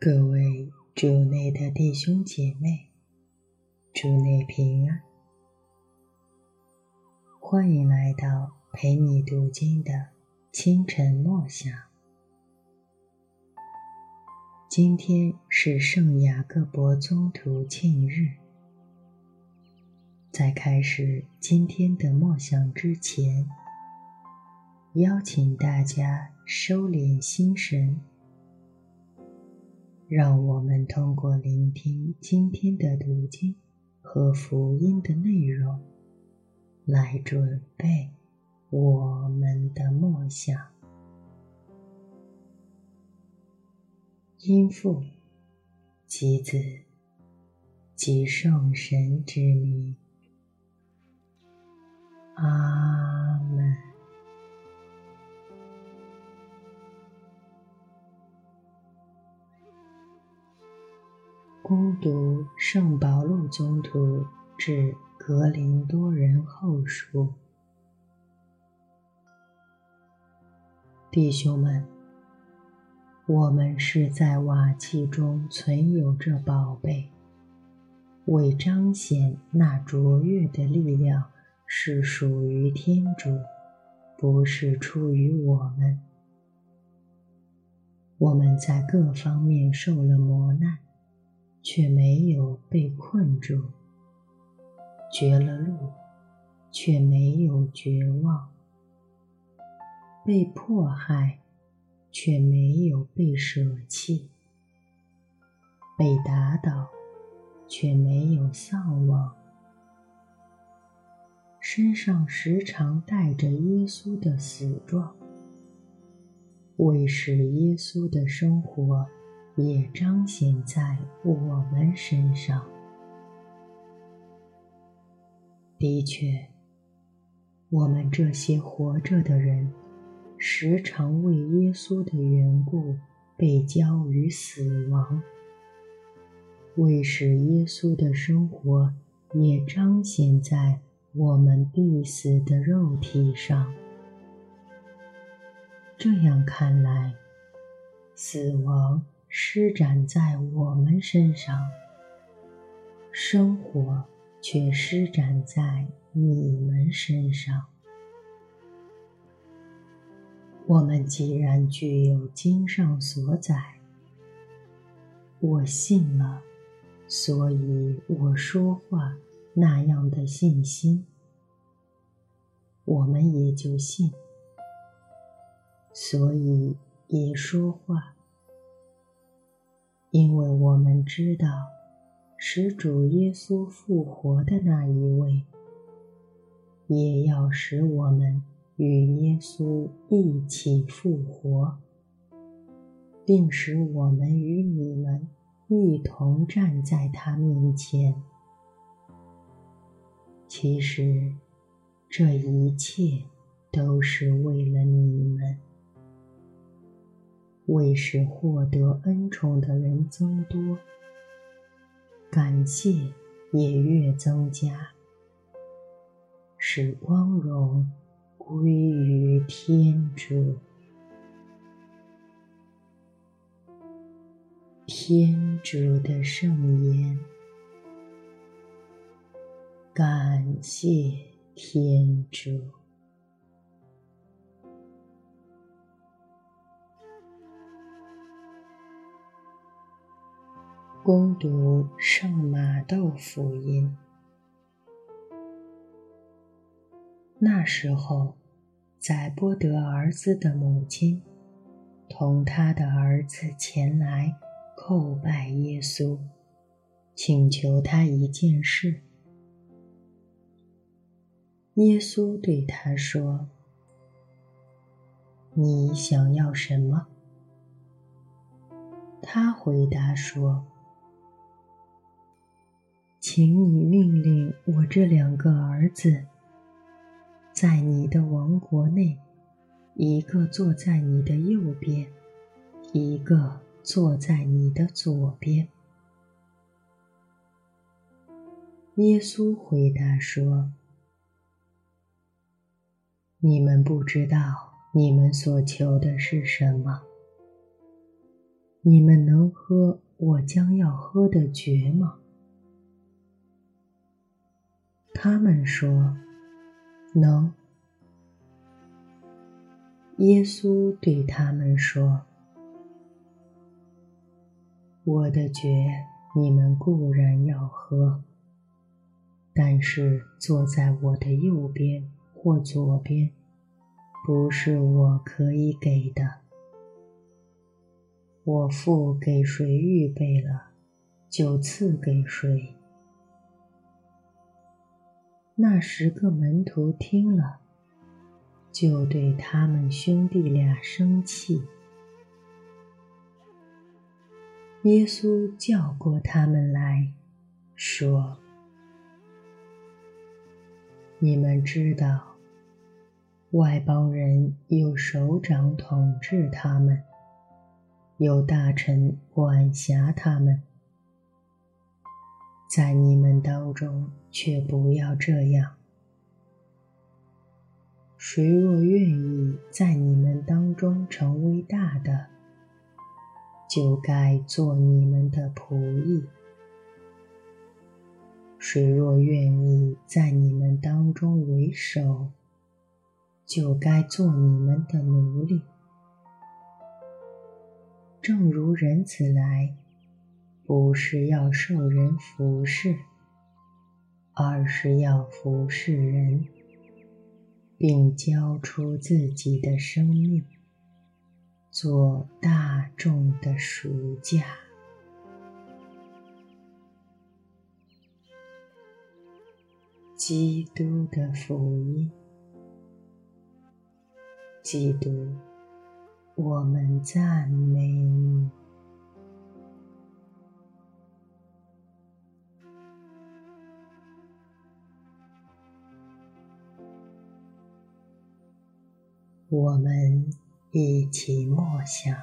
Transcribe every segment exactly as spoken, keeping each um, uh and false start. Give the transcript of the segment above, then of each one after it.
各位主内的弟兄姐妹，主内平安，欢迎来到陪你读经的清晨默想。今天是圣雅各伯宗徒庆日。在开始今天的默想之前，邀请大家收敛心神，让我们通过聆听今天的读经和福音的内容，来准备我们的默想。因父及子及圣神之名，阿们。恭读圣保禄宗徒致格林多人后书。弟兄们，我们是在瓦器中存有这宝贝，为彰显那卓越的力量是属于天主，不是出于我们。我们在各方面受了磨难，却没有被困住；绝了路，却没有绝望；被迫害，却没有被舍弃；被打倒，却没有丧亡。身上时常带着耶稣的死状，为使耶稣的生活也彰显在我们身上。的确，我们这些活着的人，时常为耶稣的缘故被交于死亡，为使耶稣的生活也彰显在我们必死的肉体上。这样看来，死亡施展在我们身上，生活却施展在你们身上。我们既然具有经上所载，我信了，所以我说话那样的信心，我们也就信，所以也说话。因为我们知道，使主耶稣复活的那一位，也要使我们与耶稣一起复活，并使我们与你们一同站在他面前。其实，这一切都是为了你们，为使获得恩宠的人增多，感谢也越增加，使光荣归于天主。天主的圣言。感谢天主。恭读圣马窦福音。那时候，载波德儿子的母亲同他的儿子前来叩拜耶稣，请求他一件事。耶稣对他说：“你想要什么？”他回答说：“请你命令我这两个儿子，在你的王国内，一个坐在你的右边，一个坐在你的左边。”耶稣回答说：“你们不知道你们所求的是什么。 你们能喝我将要喝的爵吗？他们说，能。耶稣对他们说，我的爵你们固然要喝，但是坐在我的右边或左边，不是我可以给的。我父给谁预备了，就赐给谁。那十个门徒听了，就对他们兄弟俩生气。耶稣叫过他们来，说：你们知道，外邦人有首长统治他们，有大臣管辖他们。在你们当中却不要这样。谁若愿意在你们当中成为大的，就该做你们的仆役。谁若愿意在你们当中为首，就该做你们的奴隶。正如人子来，不是要受人服侍，而是要服侍人，并交出自己的生命，做大众的赎价。基督的福音。基督，我们赞美你。我们一起默想。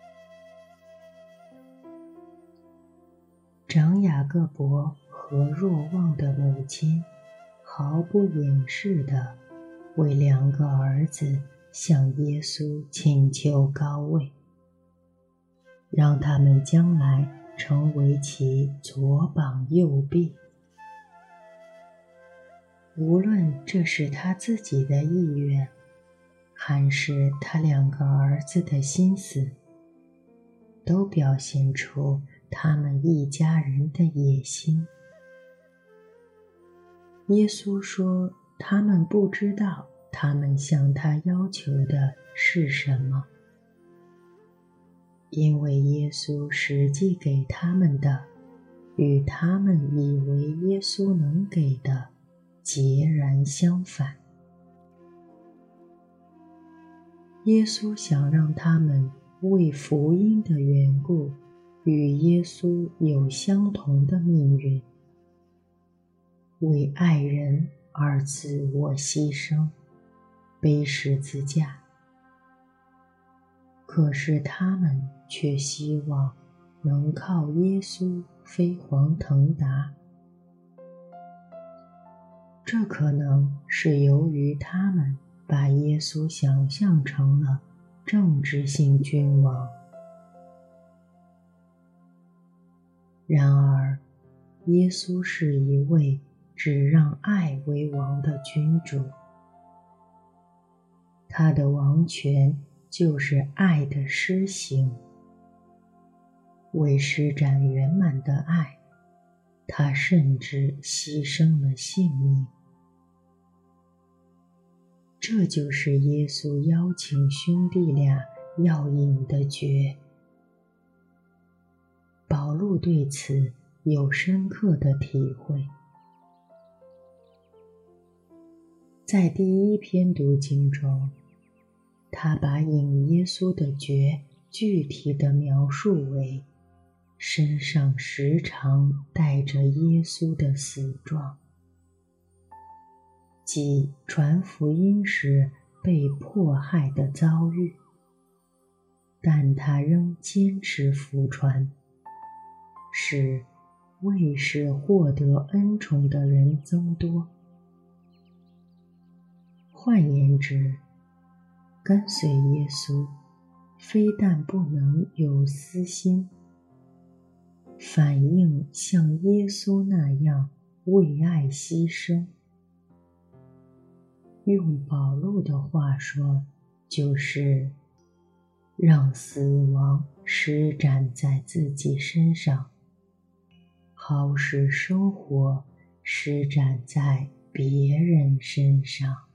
长雅各伯和若望的母亲毫不掩饰地为两个儿子向耶稣请求高位，让他们将来成为其左膀右臂。无论这是他自己的意愿，还是他两个儿子的心思，都表现出他们一家人的野心。耶稣说，他们不知道他们向他要求的是什么，因为耶稣实际给他们的，与他们以为耶稣能给的截然相反。耶稣想让他们为福音的缘故，与耶稣有相同的命运，为爱人而自我牺牲，背十字架。可是他们却希望能靠耶稣飞黄腾达，这可能是由于他们把耶稣想象成了政治性君王。然而，耶稣是一位只让爱为王的君主，他的王权就是爱的施行。为施展圆满的爱，他甚至牺牲了性命。这就是耶稣邀请兄弟俩要饮的爵。保禄对此有深刻的体会。在第一篇读经中，他把饮耶稣的爵具体地描述为身上时常带着耶稣的死状，即传福音时被迫害的遭遇，但他仍坚持福传，使为使获得恩宠的人增多。换言之，跟随耶稣非但不能有私心，反应像耶稣那样为爱牺牲。用保禄的话说，就是让死亡施展在自己身上，好使生活施展在别人身上。